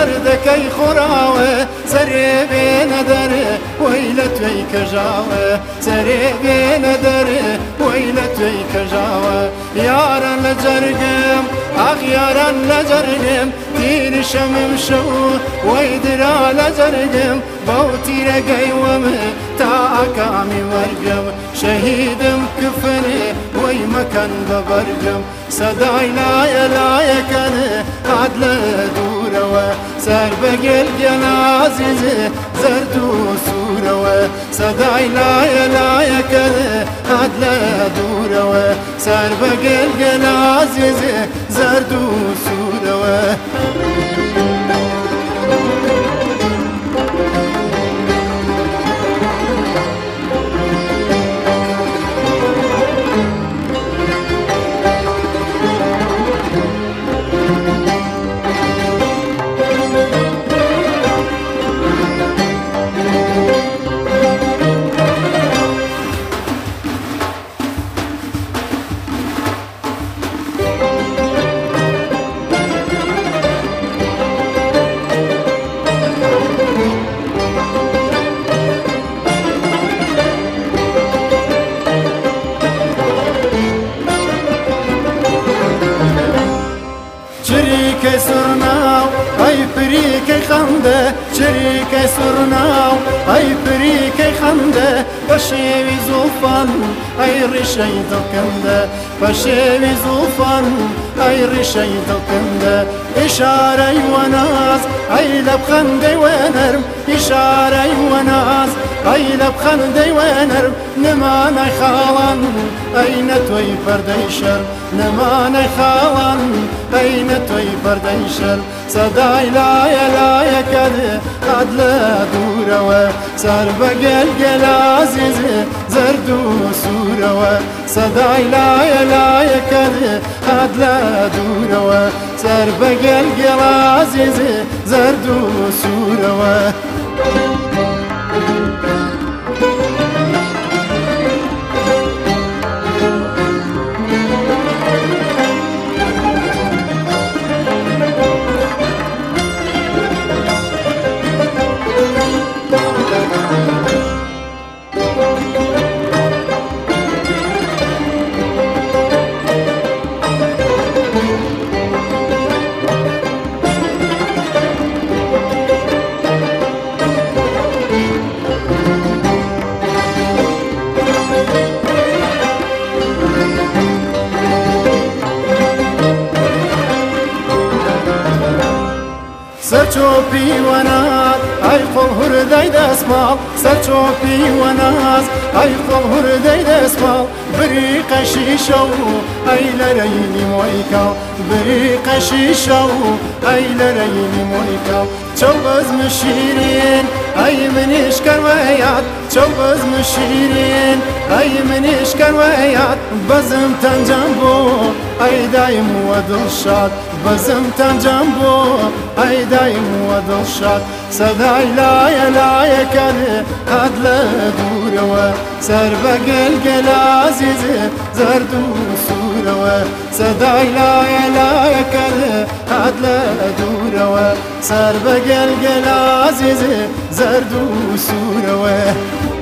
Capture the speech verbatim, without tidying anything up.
زردكي خراوة سري بين در ويلتوي كجاوة سري بين در ويلتوي كجاوة يارا لجرقم اخ يارا لجرقم تير شمم شو ويدرا لجرقم بوتي رقي ومه تا اكامي مرقم شهيدم كفني وي مكان ببرقم صداي لا يلا يكن عدل دوروا سر بقل جنازي زردو سوروا صداي لا يلا يكن عدل دوروا سر بقل جنازي زردو سوروا شريك سرناو اي فريك خنده شريك سرناو اي فريك خنده بشيوي زوفان اي رشي دكنده بشيوي زوفان اي رشي دكنده اشاري وناس اي لبخندي ونرم اشاري وناس اي لبخندي ونرم نماني خالن اين توي برديشر نماني خالن اين توي برديشر صداي لا يلا يكد عدل دوروا سر بقل قلازيز زردو سوروا صداي لا يلا يكد عدل دوروا سر بقل قلازيز زردو سوروا سرچوبی وناز ای خل هردی دسمال سرچوبی وناز ای خل هردی دسمال بری قشی شو ای لرینی مویکا بری قشی شو ای لرینی مویکا چوبز مشیرین ای منش کرویات چوبز مشیرین ای منش کرویات بزم تنجنبو ای دایم و دلشاد بزم تنجنبو ای دایم و دلشاد صدای لا لا یکل عدل دوروا سر بقل قلازيز زردو سوروا صدای لا لا یکل عدل دوروا سر بقل قلازيز زردو سوروا